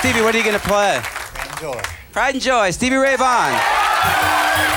Stevie, what are you going to play? Pride and Joy. Pride and Joy, Stevie Ray Vaughan.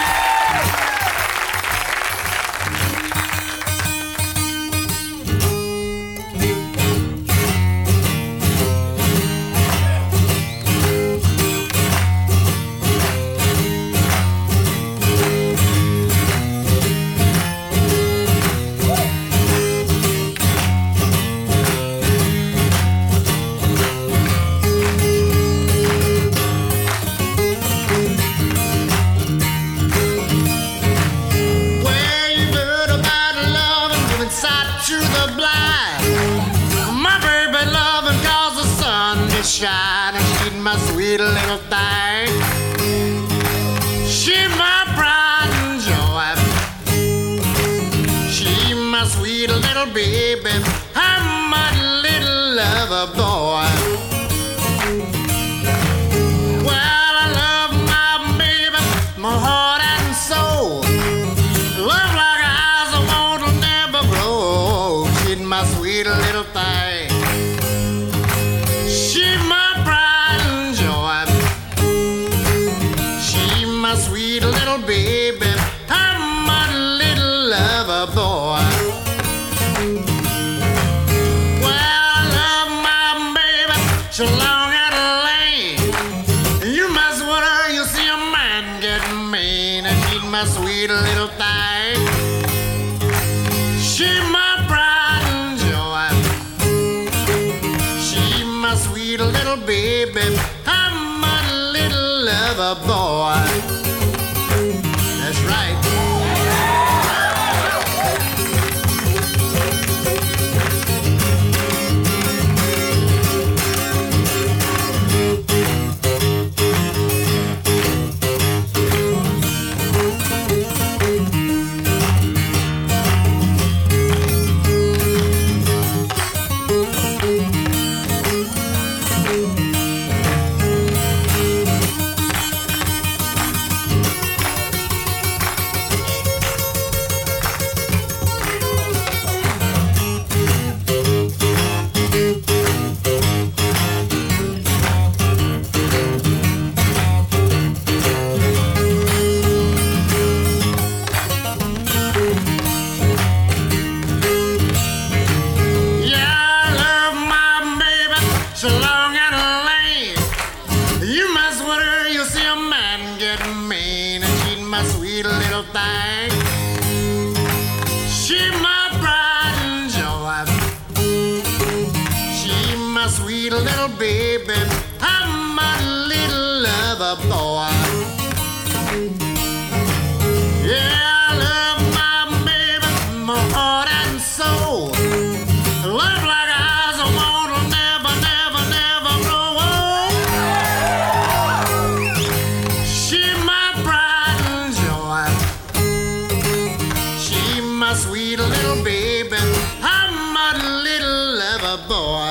Shine and she's my sweet little thing. She my pride and joy. She my sweet little baby. I'm my little lover boy. Well, I love my baby, my heart and soul. Love like eyes I won't never grow. She's my sweet little thing. She my pride and joy. She my sweet little baby. I'm my little lover boy. Well, I love my baby so long and lane. You mess with her, you see a man get mean. And she's my sweet little thing. She my pride and joy. She my sweet little baby. I'm a little lover boy. That's right. So long and lane. You mess with her, you'll see a man get mean. And she's my sweet little thing. She my pride and joy. She my sweet little baby. I'm my little lover boy. Yeah, I love my baby, my heart and soul. Love like eyes I want to never, never, never grow old. She my pride and joy. She my sweet little baby. I'm my little lover boy.